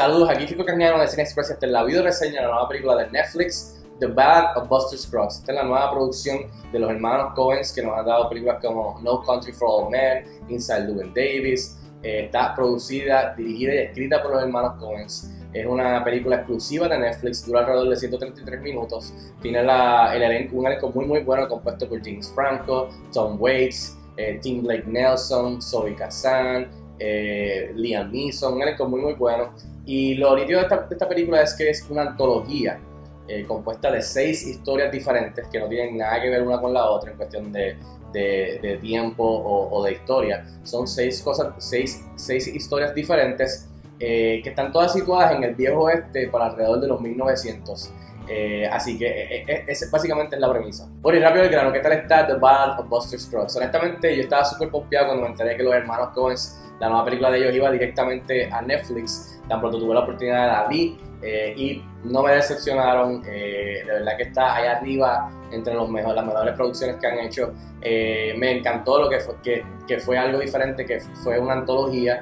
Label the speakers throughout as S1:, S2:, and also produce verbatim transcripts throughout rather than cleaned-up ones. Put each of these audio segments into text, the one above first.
S1: Saludos, aquí Fico Cañano de Cine Express. Esta es la video reseña de la nueva película de Netflix, The Ballad of Buster Scruggs. Esta es la nueva producción de los hermanos Coens, que nos han dado películas como No Country for Old Men, Inside Llewyn Davis. Eh, está producida, dirigida y escrita por los hermanos Coens. Es una película exclusiva de Netflix, dura alrededor de ciento treinta y tres minutos. Tiene la, el elenco, un elenco muy muy bueno compuesto por James Franco, Tom Waits, eh, Tim Blake Nelson, Zoe Kazan, eh, Liam Neeson, un elenco muy muy bueno. Y lo nítido de esta, de esta película es que es una antología eh, compuesta de seis historias diferentes que no tienen nada que ver una con la otra en cuestión de, de, de tiempo o, o de historia. Son seis cosas, seis, seis historias diferentes eh, que están todas situadas en el viejo oeste para alrededor de los mil novecientos. Eh, así que eh, eh, esa básicamente es la premisa. Bueno, y rápido el grano, ¿qué tal está The Ballad of Buster Scruggs? Honestamente, yo estaba súper pompeado cuando me enteré que los hermanos Coens, la nueva película de ellos, iba directamente a Netflix. Tan pronto tuve la oportunidad de la vi eh, y no me decepcionaron. Eh, de verdad que está ahí arriba entre los mejor, las mejores producciones que han hecho. Eh, me encantó lo que fue, que, que fue algo diferente, que fue una antología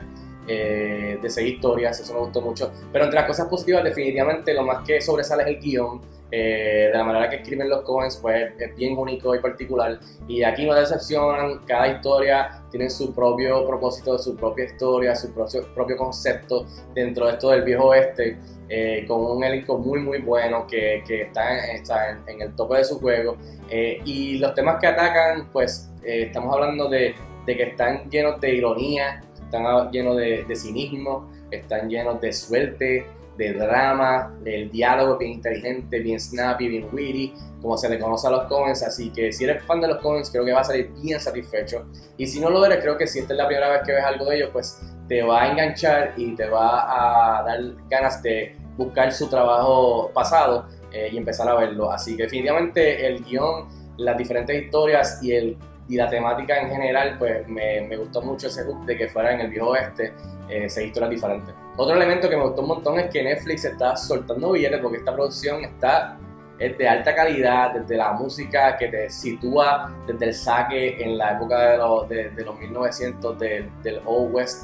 S1: Eh, de seis historias, eso me gustó mucho. Pero entre las cosas positivas, definitivamente lo más que sobresale es el guión. Eh, de la manera que escriben los Coens, pues es bien único y particular. Y aquí no decepcionan, cada historia tiene su propio propósito, su propia historia, su propio, propio concepto dentro de esto del viejo oeste. Eh, con un elenco muy muy bueno que, que está, en, está en, en el tope de su juego. Eh, y los temas que atacan, pues eh, estamos hablando de, de que están llenos de ironía, están llenos de, de cinismo, están llenos de suerte, de drama, el diálogo es bien inteligente, bien snappy, bien witty, como se le conoce a los Coens. Así que si eres fan de los Coens, creo que vas a salir bien satisfecho. Y si no lo eres, creo que si esta es la primera vez que ves algo de ellos, pues te va a enganchar y te va a dar ganas de buscar su trabajo pasado eh, y empezar a verlo. Así que definitivamente el guión, las diferentes historias y el y la temática en general, pues me, me gustó mucho ese hook de que fuera en el viejo oeste, eh, seis historias diferentes. Otro elemento que me gustó un montón es que Netflix está soltando billetes porque esta producción está es de alta calidad, desde la música que te sitúa desde el saque en la época de los, de, de los mil novecientos, de, del Old West,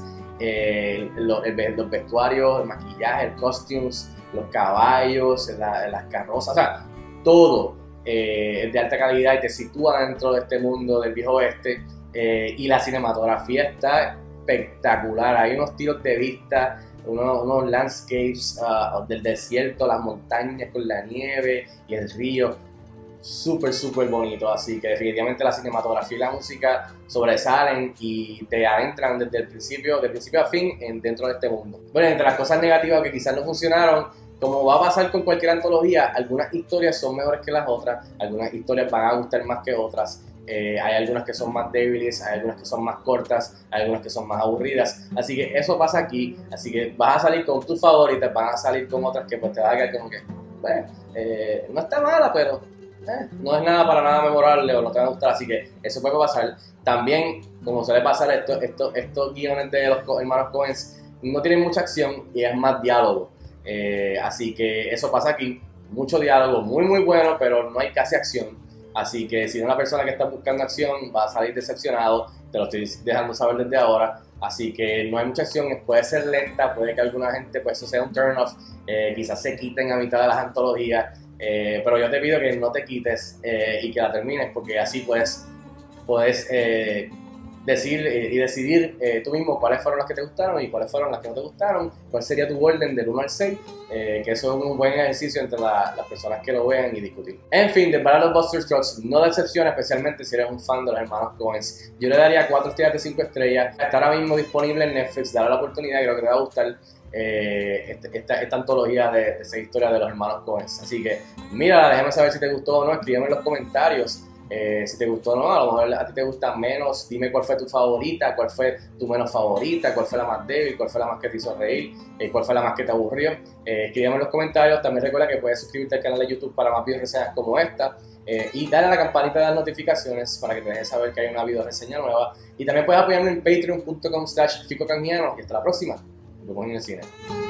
S1: eh, los, el, los vestuarios, el maquillaje, el costumes, los caballos, la, las carrozas, o sea, todo. Eh, es de alta calidad y te sitúa dentro de este mundo del viejo oeste. Eh, y la cinematografía está espectacular, hay unos tiros de vista, unos, unos landscapes uh, del desierto, las montañas con la nieve y el río, súper súper bonito. Así que definitivamente la cinematografía y la música sobresalen y te adentran desde el principio, de principio a fin en, dentro de este mundo. Bueno, entre las cosas negativas que quizás no funcionaron, como va a pasar con cualquier antología, algunas historias son mejores que las otras, algunas historias van a gustar más que otras. Eh, hay algunas que son más débiles, hay algunas que son más cortas, hay algunas que son más aburridas. Así que eso pasa aquí. Así que vas a salir con tus favoritas, van a salir con otras que pues te va a quedar como que, bueno, eh, no está mala, pero eh, no es nada para nada memorable o no te va a gustar. Así que eso puede pasar. También, como suele pasar, esto, esto, estos guiones de los hermanos Coens no tienen mucha acción y es más diálogo. Eh, así que eso pasa aquí, mucho diálogo, muy muy bueno, pero no hay casi acción. Así que si eres una persona que está buscando acción, va a salir decepcionado, te lo estoy dejando saber desde ahora. Así que no hay mucha acción, puede ser lenta, puede que alguna gente, pues eso sea un turn off, eh, quizás se quiten a mitad de las antologías, eh, pero yo te pido que no te quites eh, y que la termines, porque así puedes, puedes eh, decir eh, y decidir eh, tú mismo cuáles fueron las que te gustaron y cuáles fueron las que no te gustaron, cuál sería tu orden del uno al seis, eh, que eso es un buen ejercicio entre la, las personas que lo vean y discutir. En fin, The Ballad of Buster Scruggs no decepciona, especialmente si eres un fan de los hermanos Coens. Yo le daría cuatro estrellas de cinco estrellas. Está ahora mismo disponible en Netflix, dale la oportunidad, creo que te va a gustar eh, este, esta, esta antología de, de seis historias de los hermanos Coens. Así que mírala, déjame saber si te gustó o no, escríbeme en los comentarios. Eh, si te gustó o no, a lo mejor a ti te gusta menos, dime cuál fue tu favorita, cuál fue tu menos favorita, cuál fue la más débil, cuál fue la más que te hizo reír, eh, cuál fue la más que te aburrió. Eh, escríbeme en los comentarios. También recuerda que puedes suscribirte al canal de YouTube para más video reseñas como esta, eh, y dale a la campanita de las notificaciones para que te dejes saber que hay una video reseña nueva. Y también puedes apoyarme en patreon punto com slash fico cañano. Y hasta la próxima, nos vemos en el cine.